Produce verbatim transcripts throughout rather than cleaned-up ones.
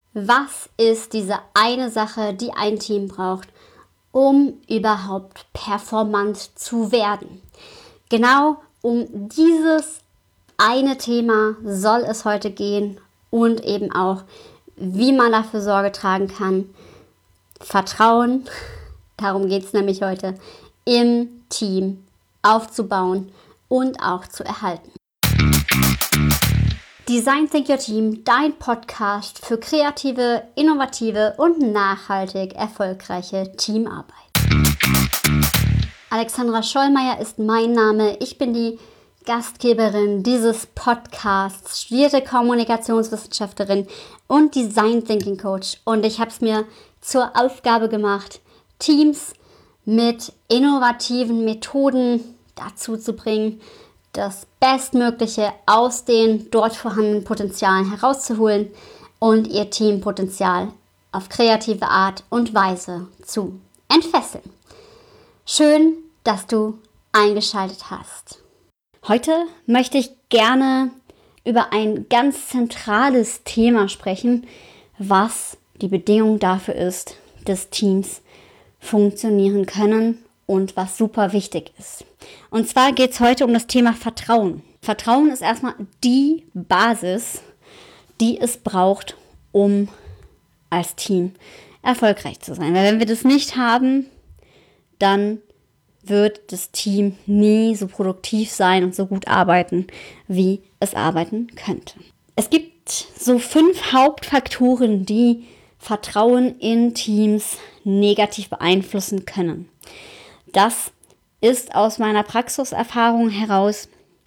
Was ist diese eine Sache, die ein Team braucht, um überhaupt performant zu werden? Genau um dieses eine Thema soll es heute gehen und eben auch, wie man dafür Sorge tragen kann. Vertrauen, darum geht es nämlich heute, im Team aufzubauen und auch zu erhalten. Design Think Your Team, dein Podcast für kreative, innovative und nachhaltig erfolgreiche Teamarbeit. Alexandra Schollmeier ist mein Name. Ich bin die Gastgeberin dieses Podcasts, studierte Kommunikationswissenschaftlerin und Design Thinking Coach. Und ich habe es mir zur Aufgabe gemacht, Teams mit innovativen Methoden dazu zu bringen, das Bestmögliche aus den dort vorhandenen Potenzialen herauszuholen und ihr Teampotenzial auf kreative Art und Weise zu entfesseln. Schön, dass du eingeschaltet hast. Heute möchte ich gerne über ein ganz zentrales Thema sprechen, was die Bedingung dafür ist, dass Teams funktionieren können und was super wichtig ist. Und zwar geht es heute um das Thema Vertrauen. Vertrauen ist erstmal die Basis, die es braucht, um als Team erfolgreich zu sein. Weil wenn wir das nicht haben, dann wird das Team nie so produktiv sein und so gut arbeiten, wie es arbeiten könnte. Es gibt so fünf Hauptfaktoren, die Vertrauen in Teams negativ beeinflussen können. Das ist aus meiner Praxiserfahrung heraus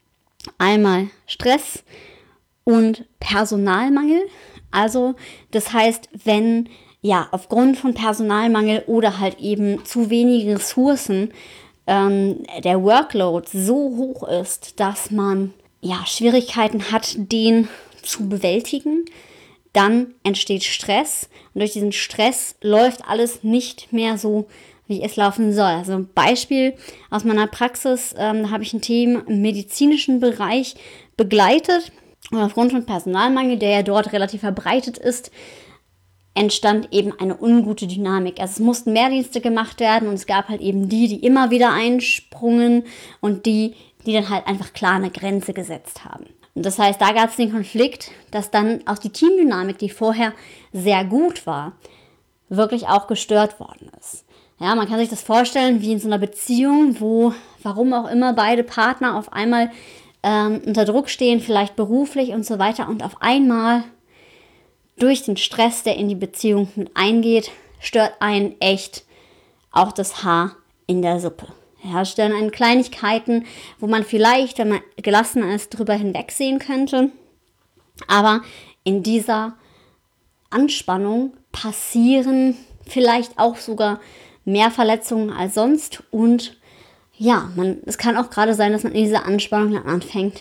einmal Stress und Personalmangel. Also das heißt, wenn ja aufgrund von Personalmangel oder halt eben zu wenigen Ressourcen ähm, der Workload so hoch ist, dass man ja Schwierigkeiten hat, den zu bewältigen, dann entsteht Stress und durch diesen Stress läuft alles nicht mehr so, wie es laufen soll. Also ein Beispiel aus meiner Praxis, ähm, da habe ich ein Team im medizinischen Bereich begleitet und aufgrund von Personalmangel, der ja dort relativ verbreitet ist, entstand eben eine ungute Dynamik. Also es mussten mehr Dienste gemacht werden und es gab halt eben die, die immer wieder einsprungen und die, die dann halt einfach klar eine Grenze gesetzt haben. Und das heißt, da gab es den Konflikt, dass dann auch die Teamdynamik, die vorher sehr gut war, wirklich auch gestört worden ist. Ja, man kann sich das vorstellen wie in so einer Beziehung, wo, warum auch immer, beide Partner auf einmal ähm, unter Druck stehen, vielleicht beruflich und so weiter. Und auf einmal durch den Stress, der in die Beziehung mit eingeht, stört einen echt auch das Haar in der Suppe. Ja, stören einen Kleinigkeiten, wo man vielleicht, wenn man gelassener ist, drüber hinwegsehen könnte. Aber in dieser Anspannung passieren vielleicht auch sogar mehr Verletzungen als sonst und ja, man, es kann auch gerade sein, dass man in dieser Anspannung dann anfängt,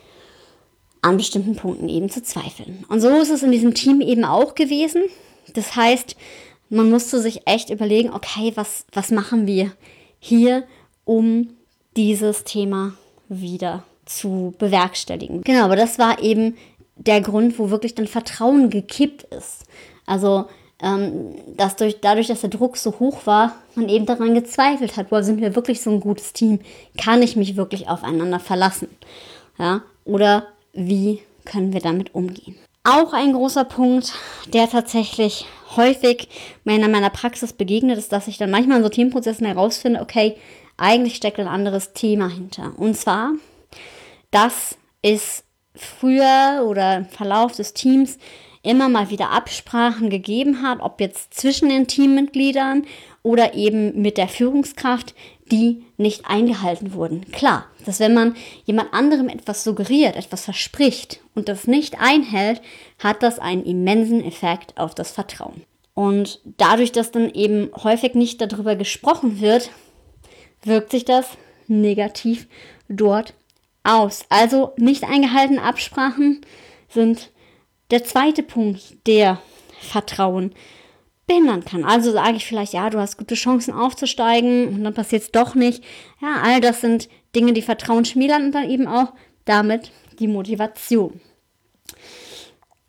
an bestimmten Punkten eben zu zweifeln. Und so ist es in diesem Team eben auch gewesen. Das heißt, man musste sich echt überlegen, okay, was, was machen wir hier, um dieses Thema wieder zu bewerkstelligen. Genau, aber das war eben der Grund, wo wirklich dann Vertrauen gekippt ist. Also dass durch, dadurch, dass der Druck so hoch war, man eben daran gezweifelt hat, boah, sind wir wirklich so ein gutes Team? Kann ich mich wirklich aufeinander verlassen? Ja? Oder wie können wir damit umgehen? Auch ein großer Punkt, der tatsächlich häufig meiner, meiner Praxis begegnet, ist, dass ich dann manchmal in so Teamprozessen herausfinde, okay, eigentlich steckt ein anderes Thema hinter. Und zwar, dass es früher oder im Verlauf des Teams immer mal wieder Absprachen gegeben hat, ob jetzt zwischen den Teammitgliedern oder eben mit der Führungskraft, die nicht eingehalten wurden. Klar, dass wenn man jemand anderem etwas suggeriert, etwas verspricht und das nicht einhält, hat das einen immensen Effekt auf das Vertrauen. Und dadurch, dass dann eben häufig nicht darüber gesprochen wird, wirkt sich das negativ dort aus. Also nicht eingehaltene Absprachen sind der zweite Punkt, der Vertrauen behindern kann. Also sage ich vielleicht, ja, du hast gute Chancen aufzusteigen und dann passiert es doch nicht. Ja, all das sind Dinge, die Vertrauen schmälern und dann eben auch damit die Motivation.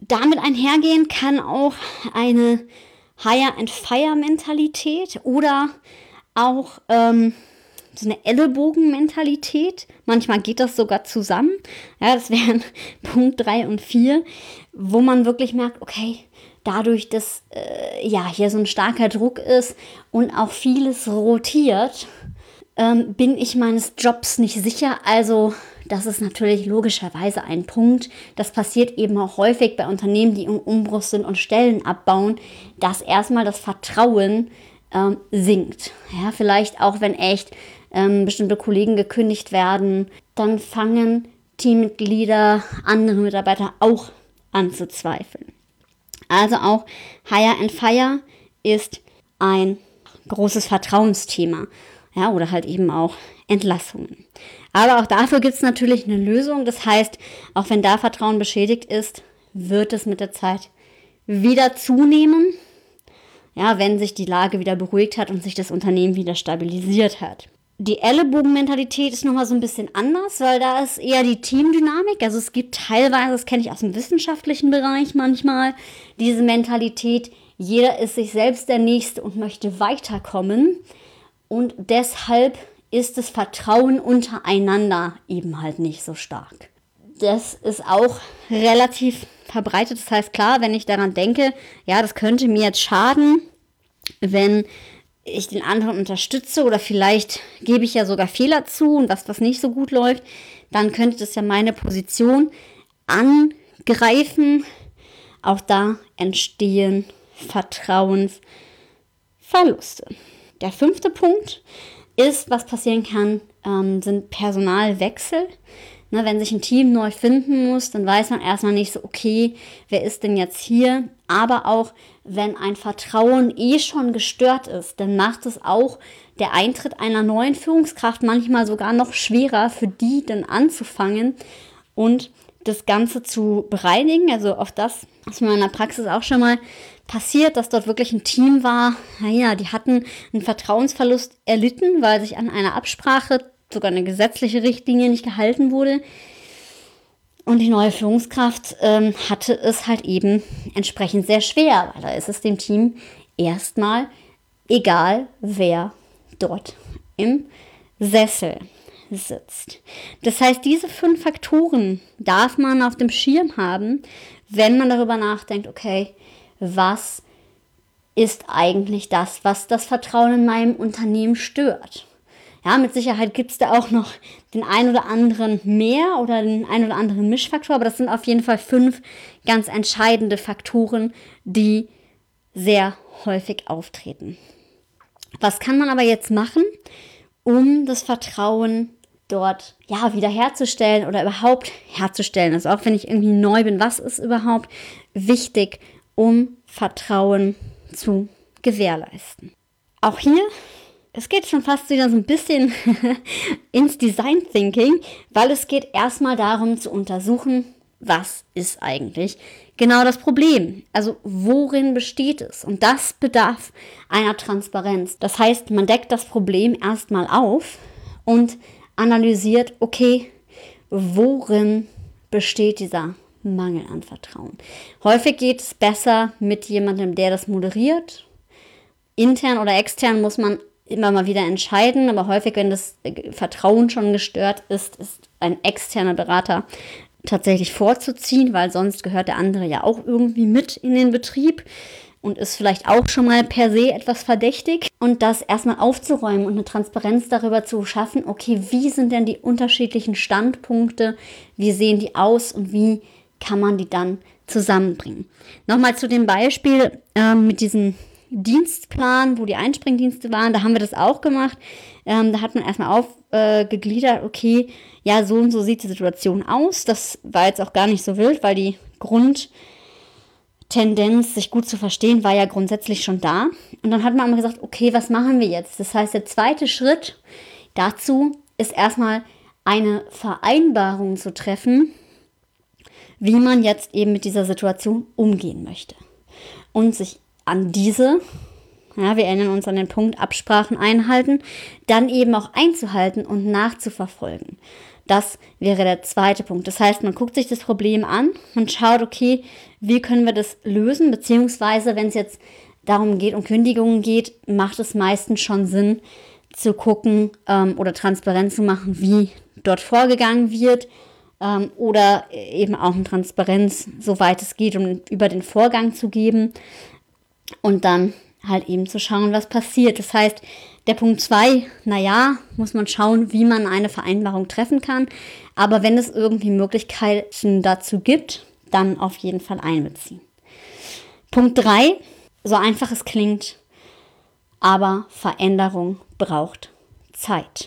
Damit einhergehen kann auch eine Hire-and-Fire-Mentalität oder auch ähm, so eine Ellenbogen-Mentalität. Manchmal geht das sogar zusammen. Ja, das wären Punkt drei und vier, wo man wirklich merkt, okay, dadurch, dass äh, ja hier so ein starker Druck ist und auch vieles rotiert, ähm, bin ich meines Jobs nicht sicher. Also das ist natürlich logischerweise ein Punkt. Das passiert eben auch häufig bei Unternehmen, die im Umbruch sind und Stellen abbauen, dass erstmal das Vertrauen ähm, sinkt. Ja, vielleicht auch, wenn echt ähm, bestimmte Kollegen gekündigt werden, dann fangen Teammitglieder, andere Mitarbeiter auch an zu zweifeln. Also auch Hire and Fire ist ein großes Vertrauensthema. Ja, oder halt eben auch Entlassungen. Aber auch dafür gibt es natürlich eine Lösung. Das heißt, auch wenn da Vertrauen beschädigt ist, wird es mit der Zeit wieder zunehmen. Ja, wenn sich die Lage wieder beruhigt hat und sich das Unternehmen wieder stabilisiert hat. Die Ellenbogenmentalität ist nochmal so ein bisschen anders, weil da ist eher die Teamdynamik. Also es gibt teilweise, das kenne ich aus dem wissenschaftlichen Bereich manchmal, diese Mentalität, jeder ist sich selbst der Nächste und möchte weiterkommen. Und deshalb ist das Vertrauen untereinander eben halt nicht so stark. Das ist auch relativ verbreitet. Das heißt, klar, wenn ich daran denke, ja, das könnte mir jetzt schaden, wenn ich den anderen unterstütze oder vielleicht gebe ich ja sogar Fehler zu und was, was nicht so gut läuft, dann könnte das ja meine Position angreifen. Auch da entstehen Vertrauensverluste. Der fünfte Punkt ist, was passieren kann, ähm, sind Personalwechsel. Ne, wenn sich ein Team neu finden muss, dann weiß man erstmal nicht so, okay, wer ist denn jetzt hier? Aber auch, wenn ein Vertrauen eh schon gestört ist, dann macht es auch der Eintritt einer neuen Führungskraft manchmal sogar noch schwerer für die dann anzufangen und das Ganze zu bereinigen. Also auch das ist mir in der Praxis auch schon mal passiert, dass dort wirklich ein Team war, naja, die hatten einen Vertrauensverlust erlitten, weil sich an einer Absprache, sogar eine gesetzliche Richtlinie nicht gehalten wurde. Und die neue Führungskraft ähm, hatte es halt eben entsprechend sehr schwer, weil da ist es dem Team erstmal egal, wer dort im Sessel sitzt. Das heißt, diese fünf Faktoren darf man auf dem Schirm haben, wenn man darüber nachdenkt, okay, was ist eigentlich das, was das Vertrauen in meinem Unternehmen stört? Ja, mit Sicherheit gibt es da auch noch den ein oder anderen mehr oder den ein oder anderen Mischfaktor, aber das sind auf jeden Fall fünf ganz entscheidende Faktoren, die sehr häufig auftreten. Was kann man aber jetzt machen, um das Vertrauen dort ja wiederherzustellen oder überhaupt herzustellen? Also auch wenn ich irgendwie neu bin, was ist überhaupt wichtig, um Vertrauen zu gewährleisten? Auch hier, es geht schon fast wieder so ein bisschen ins Design Thinking, weil es geht erstmal darum zu untersuchen, was ist eigentlich genau das Problem? Also worin besteht es? Und das bedarf einer Transparenz. Das heißt, man deckt das Problem erstmal auf und analysiert, okay, worin besteht dieser Mangel an Vertrauen? Häufig geht es besser mit jemandem, der das moderiert. Intern oder extern muss man immer mal wieder entscheiden, aber häufig, wenn das Vertrauen schon gestört ist, ist ein externer Berater tatsächlich vorzuziehen, weil sonst gehört der andere ja auch irgendwie mit in den Betrieb und ist vielleicht auch schon mal per se etwas verdächtig. Und das erstmal aufzuräumen und eine Transparenz darüber zu schaffen, okay, wie sind denn die unterschiedlichen Standpunkte, wie sehen die aus und wie kann man die dann zusammenbringen. Nochmal zu dem Beispiel äh, mit diesem Dienstplan, wo die Einspringdienste waren, da haben wir das auch gemacht. Ähm, da hat man erstmal aufgegliedert, äh, okay, ja, so und so sieht die Situation aus. Das war jetzt auch gar nicht so wild, weil die Grundtendenz, sich gut zu verstehen, war ja grundsätzlich schon da. Und dann hat man gesagt, okay, was machen wir jetzt? Das heißt, der zweite Schritt dazu ist erstmal eine Vereinbarung zu treffen, wie man jetzt eben mit dieser Situation umgehen möchte. Und sich an diese, ja, wir erinnern uns an den Punkt, Absprachen einhalten, dann eben auch einzuhalten und nachzuverfolgen. Das wäre der zweite Punkt. Das heißt, man guckt sich das Problem an und schaut, okay, wie können wir das lösen, beziehungsweise wenn es jetzt darum geht, um Kündigungen geht, macht es meistens schon Sinn, zu gucken ähm, oder transparent zu machen, wie dort vorgegangen wird ähm, oder eben auch eine Transparenz, soweit es geht, um über den Vorgang zu geben und dann halt eben zu schauen, was passiert. Das heißt, der Punkt zwei, naja, muss man schauen, wie man eine Vereinbarung treffen kann. Aber wenn es irgendwie Möglichkeiten dazu gibt, dann auf jeden Fall einbeziehen. Punkt drei, so einfach es klingt, aber Veränderung braucht Zeit.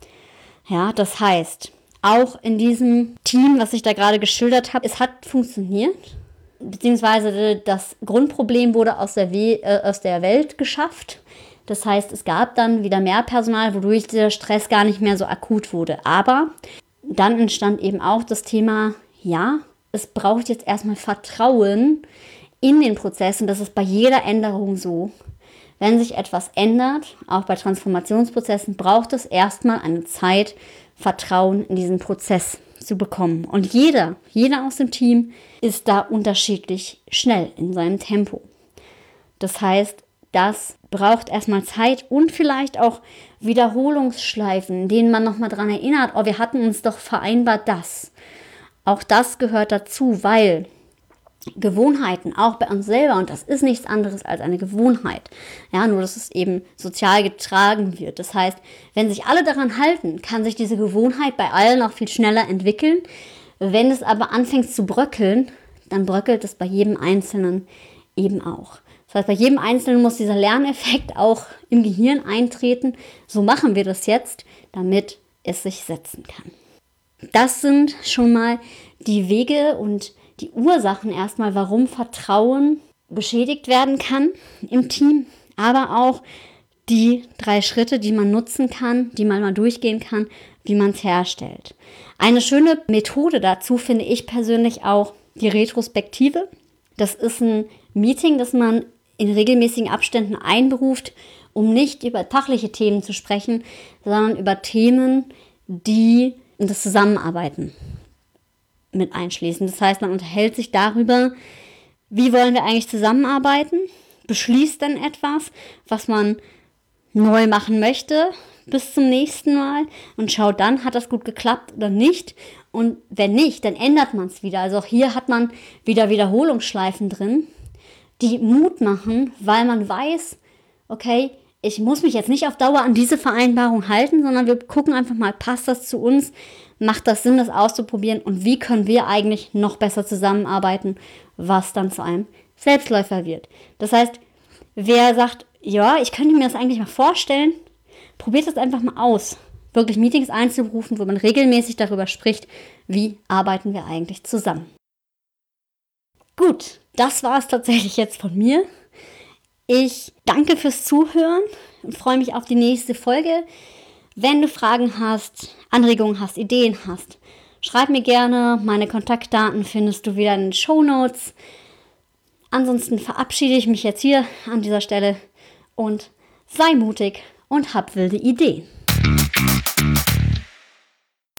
Ja, das heißt, auch in diesem Team, was ich da gerade geschildert habe, es hat funktioniert. Beziehungsweise das Grundproblem wurde aus der, We- äh, aus der Welt geschafft. Das heißt, es gab dann wieder mehr Personal, wodurch der Stress gar nicht mehr so akut wurde. Aber dann entstand eben auch das Thema, ja, es braucht jetzt erstmal Vertrauen in den Prozess. Und das ist bei jeder Änderung so. Wenn sich etwas ändert, auch bei Transformationsprozessen, braucht es erstmal eine Zeit, Vertrauen in diesen Prozess zu bekommen. Und jeder, jeder aus dem Team ist da unterschiedlich schnell in seinem Tempo. Das heißt, das braucht erstmal Zeit und vielleicht auch Wiederholungsschleifen, in denen man nochmal dran erinnert, oh, wir hatten uns doch vereinbart das. Auch das gehört dazu, weil Gewohnheiten, auch bei uns selber, und das ist nichts anderes als eine Gewohnheit, ja, nur dass es eben sozial getragen wird. Das heißt, wenn sich alle daran halten, kann sich diese Gewohnheit bei allen auch viel schneller entwickeln. Wenn es aber anfängt zu bröckeln, dann bröckelt es bei jedem Einzelnen eben auch. Das heißt, bei jedem Einzelnen muss dieser Lerneffekt auch im Gehirn eintreten. So machen wir das jetzt, damit es sich setzen kann. Das sind schon mal die Wege und die Ursachen erstmal, warum Vertrauen beschädigt werden kann im Team, aber auch die drei Schritte, die man nutzen kann, die man mal durchgehen kann, wie man es herstellt. Eine schöne Methode dazu finde ich persönlich auch die Retrospektive. Das ist ein Meeting, das man in regelmäßigen Abständen einberuft, um nicht über fachliche Themen zu sprechen, sondern über Themen, die das Zusammenarbeiten mit einschließen. Das heißt, man unterhält sich darüber, wie wollen wir eigentlich zusammenarbeiten, beschließt dann etwas, was man neu machen möchte bis zum nächsten Mal und schaut dann, hat das gut geklappt oder nicht. Und wenn nicht, dann ändert man es wieder. Also auch hier hat man wieder Wiederholungsschleifen drin, die Mut machen, weil man weiß, okay, ich muss mich jetzt nicht auf Dauer an diese Vereinbarung halten, sondern wir gucken einfach mal, passt das zu uns, macht das Sinn, das auszuprobieren und wie können wir eigentlich noch besser zusammenarbeiten, was dann zu einem Selbstläufer wird. Das heißt, wer sagt, ja, ich könnte mir das eigentlich mal vorstellen, probiert das einfach mal aus, wirklich Meetings einzuberufen, wo man regelmäßig darüber spricht, wie arbeiten wir eigentlich zusammen. Gut, das war es tatsächlich jetzt von mir. Ich danke fürs Zuhören und freue mich auf die nächste Folge. Wenn du Fragen hast, Anregungen hast, Ideen hast, schreib mir gerne. Meine Kontaktdaten findest du wieder in den Shownotes. Ansonsten verabschiede ich mich jetzt hier an dieser Stelle und sei mutig und hab wilde Ideen.